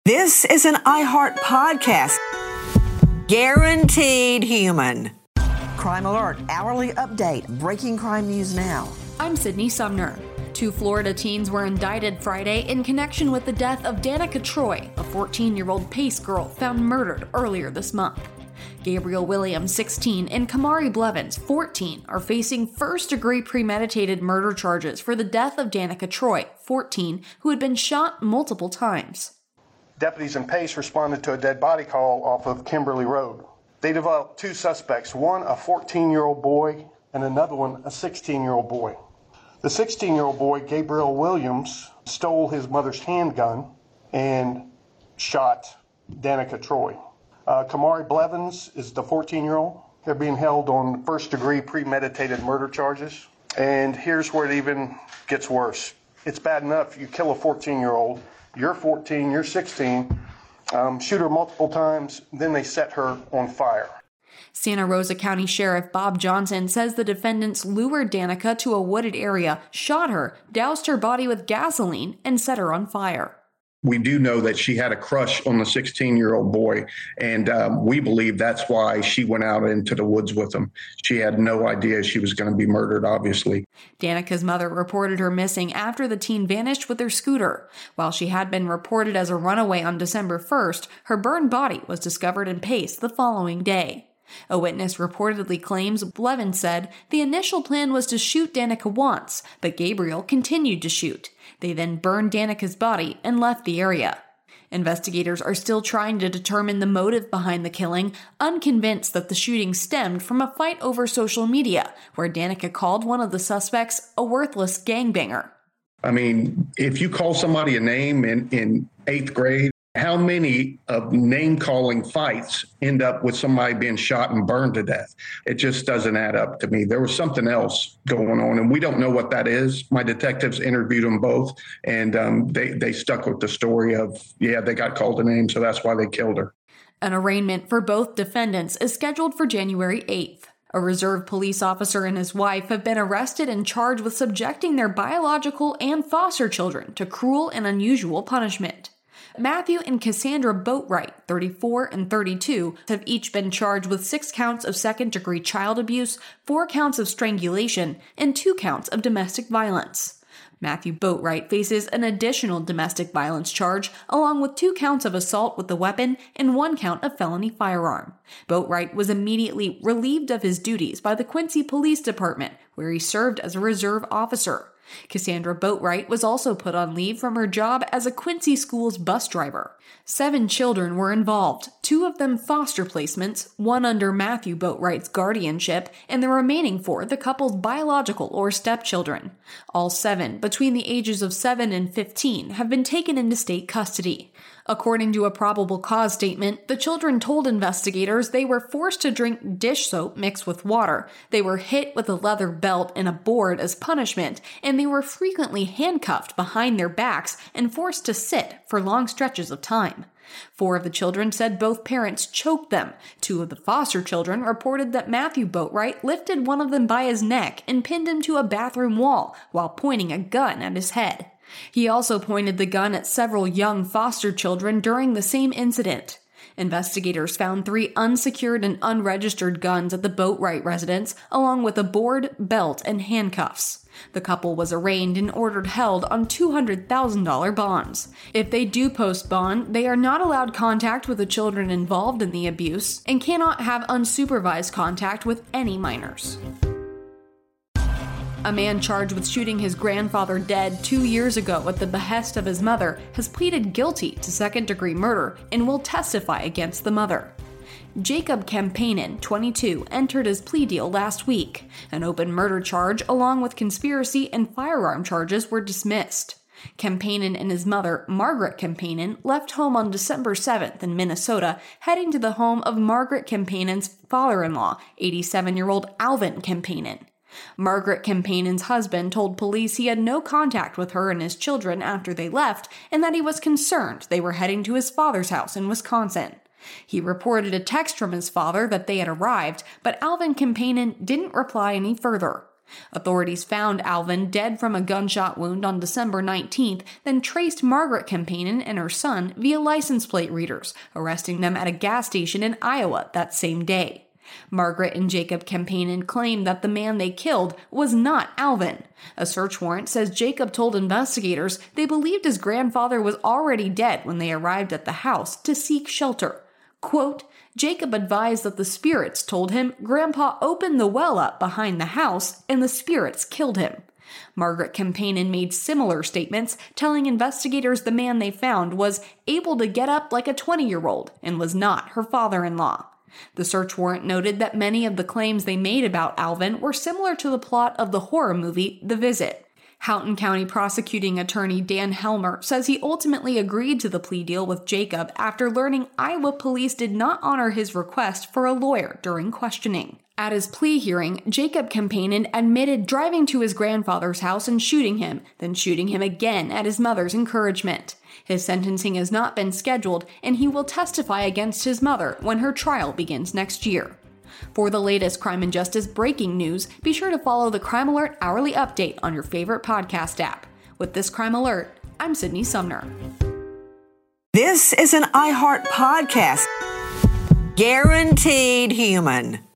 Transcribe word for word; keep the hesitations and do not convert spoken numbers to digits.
This is an iHeart podcast. Guaranteed human. Crime Alert, hourly update, breaking crime news now. I'm Sydney Sumner. Two Florida teens were indicted Friday in connection with the death of Danica Troy, a fourteen-year-old Pace girl found murdered earlier this month. Gabriel Williams, sixteen, and Kamari Blevins, fourteen, are facing first-degree premeditated murder charges for the death of Danica Troy, fourteen, who had been shot multiple times. Deputies in Pace responded to a dead body call off of Kimberly Road. They developed two suspects, one a fourteen-year-old boy and another one a sixteen-year-old boy. The sixteen-year-old boy, Gabriel Williams, stole his mother's handgun and shot Danica Troy. Uh, Kamari Blevins is the fourteen-year-old. They're being held on first-degree premeditated murder charges. And here's where it even gets worse. It's bad enough you kill a fourteen-year-old. You're fourteen, you're sixteen, um, shoot her multiple times, then they set her on fire. Santa Rosa County Sheriff Bob Johnson says the defendants lured Danica to a wooded area, shot her, doused her body with gasoline, and set her on fire. We do know that she had a crush on the sixteen-year-old boy, and um, we believe that's why she went out into the woods with him. She had no idea she was going to be murdered, obviously. Danica's mother reported her missing after the teen vanished with her scooter. While she had been reported as a runaway on December first, her burned body was discovered in Pace the following day. A witness reportedly claims Blevins said the initial plan was to shoot Danica once, but Gabriel continued to shoot. They then burned Danica's body and left the area. Investigators are still trying to determine the motive behind the killing, unconvinced that the shooting stemmed from a fight over social media, where Danica called one of the suspects a worthless gangbanger. I mean, if you call somebody a name in, in eighth grade, how many of name-calling fights end up with somebody being shot and burned to death? It just doesn't add up to me. There was something else going on, and we don't know what that is. My detectives interviewed them both, and um, they, they stuck with the story of, yeah, they got called a name, so that's why they killed her. An arraignment for both defendants is scheduled for January eighth. A reserve police officer and his wife have been arrested and charged with subjecting their biological and foster children to cruel and unusual punishment. Matthew and Cassandra Boatwright, thirty-four and thirty-two, have each been charged with six counts of second-degree child abuse, four counts of strangulation, and two counts of domestic violence. Matthew Boatwright faces an additional domestic violence charge, along with two counts of assault with a weapon and one count of felony firearm. Boatwright was immediately relieved of his duties by the Quincy Police Department, where he served as a reserve officer. Cassandra Boatwright was also put on leave from her job as a Quincy Schools bus driver. Seven children were involved, two of them foster placements, one under Matthew Boatwright's guardianship, and the remaining four the couple's biological or stepchildren. All seven, between the ages of seven and fifteen, have been taken into state custody. According to a probable cause statement, the children told investigators they were forced to drink dish soap mixed with water, they were hit with a leather belt and a board as punishment, and they were frequently handcuffed behind their backs and forced to sit for long stretches of time. Four of the children said both parents choked them. Two of the foster children reported that Matthew Boatwright lifted one of them by his neck and pinned him to a bathroom wall while pointing a gun at his head. He also pointed the gun at several young foster children during the same incident. Investigators found three unsecured and unregistered guns at the Boatwright residence, along with a board, belt, and handcuffs. The couple was arraigned and ordered held on two hundred thousand dollars bonds. If they do post bond, they are not allowed contact with the children involved in the abuse and cannot have unsupervised contact with any minors. A man charged with shooting his grandfather dead two years ago at the behest of his mother has pleaded guilty to second-degree murder and will testify against the mother. Jacob Campanin, twenty-two, entered his plea deal last week. An open murder charge, along with conspiracy and firearm charges, were dismissed. Campanin and his mother, Margaret Campanin, left home on December seventh in Minnesota, heading to the home of Margaret Campanin's father-in-law, eighty-seven-year-old Alvin Campanin. Margaret Campanin's husband told police he had no contact with her and his children after they left, and that he was concerned they were heading to his father's house in Wisconsin. He reported a text from his father that they had arrived, but Alvin Campanin didn't reply any further. Authorities found Alvin dead from a gunshot wound on December nineteenth, then traced Margaret Kampanen and her son via license plate readers, arresting them at a gas station in Iowa that same day. Margaret and Jacob Kampanen claimed that the man they killed was not Alvin. A search warrant says Jacob told investigators they believed his grandfather was already dead when they arrived at the house to seek shelter. Quote, Jacob advised that the spirits told him Grandpa opened the well up behind the house and the spirits killed him. Margaret Kampanen made similar statements, telling investigators the man they found was able to get up like a twenty-year-old and was not her father-in-law. The search warrant noted that many of the claims they made about Alvin were similar to the plot of the horror movie The Visit. Houghton County prosecuting attorney Dan Helmer says he ultimately agreed to the plea deal with Jacob after learning Iowa police did not honor his request for a lawyer during questioning. At his plea hearing, Jacob Kampanen admitted driving to his grandfather's house and shooting him, then shooting him again at his mother's encouragement. His sentencing has not been scheduled, and he will testify against his mother when her trial begins next year. For the latest crime and justice breaking news, be sure to follow the Crime Alert Hourly Update on your favorite podcast app. With this Crime Alert, I'm Sydney Sumner. This is an iHeart podcast. Guaranteed human.